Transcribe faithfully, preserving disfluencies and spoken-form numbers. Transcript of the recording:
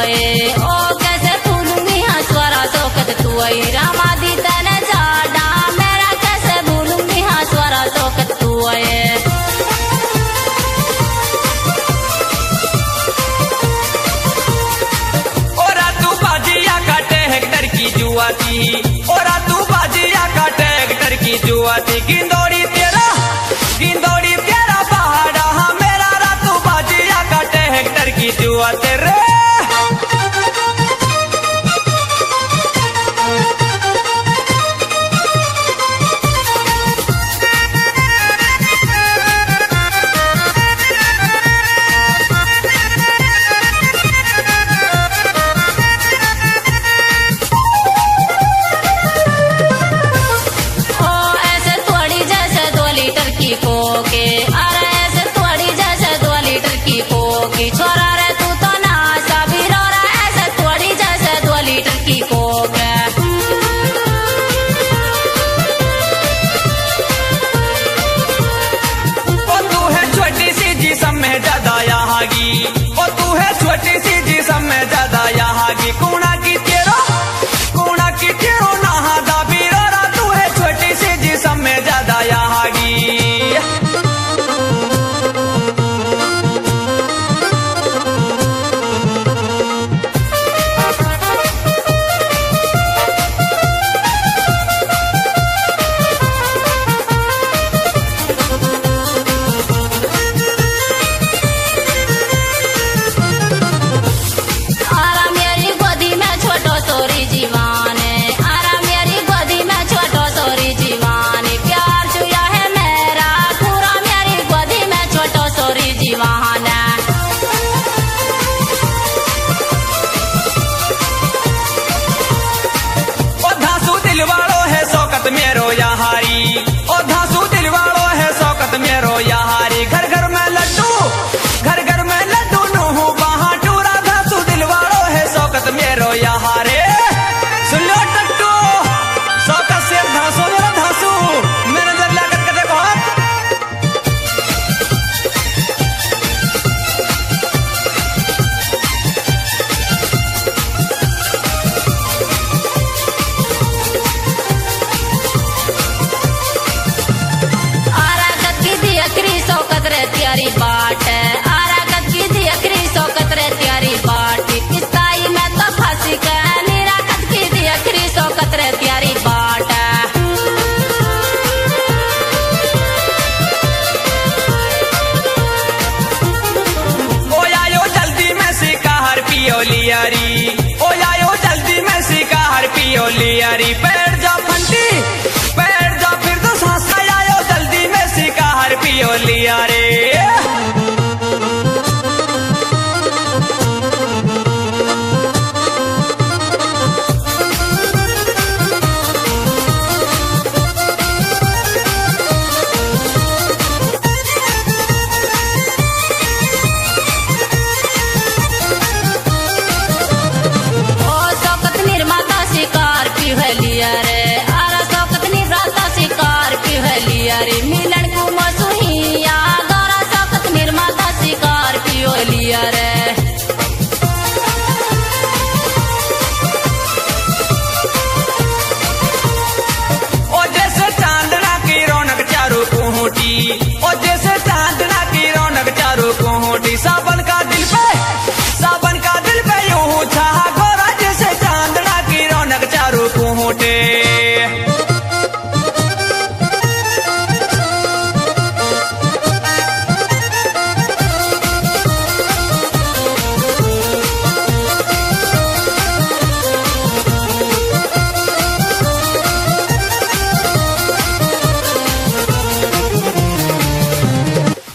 ये ओ कैसे भूलूंगी हाँ स्वरा शौकत तू आई रामादी तने जाडा मेरा कैसे भूलूंगी हाँ स्वरा शौकत तू आए और तू बाजिया काटे हेक्टर की जुआती और तू बाजिया काटे हेक्टर की जुआती गिंदोड़ी तेरा गिंदोड़ी तेरा पहाड़ा हाँ मेरा रातू बाजिया काटे हेक्टर की जुआ तेरे कोके अरे ऐसे थोड़ी जैसे दो लीटर की कोकी छोरा रे तू तो ना सभी रो रहा ऐसे थोड़ी जैसे दो लीटर की कोक ओ तू है छोटी सी जिसम में ज्यादा यहाँ की ओ तू है छोटी सी जिसम में ज्यादा यहाँ की कूड़ा की तेरो कूड़ा की तेरो नहा दा भी रो रहा तू है छोटी सी जिसम में ज्यादा यहाँ की मेरो यहारी ओ धासू दिल वालो है शौकत मेरो यहारी घर घर में लड्डू घर घर में लड्डू नूहू वहां टूरा धासू दिल वालो है शौकत मेरो यहारे सुन लो टट्टू शौकत से धासू मेरा धासू मेरे नजर लागत कर देखो त्यारी बाट आरागत की दी अखरी शौकत रे त्यारी बाट किस्ताई में तो फांसी का निराकत की दी अखरी शौकत रे त्यारी बाट ओ आयो जल्दी में शिकार पियो लियारी ओ आयो जल्दी में शिकार पियो लियारी पैर जा फंटी पैर जा फिर तो सांस आयो जल्दी में शिकार पियो लियारे शिकार पी लिया रे आरा शौकत निर्माता शिकार पी लिया रे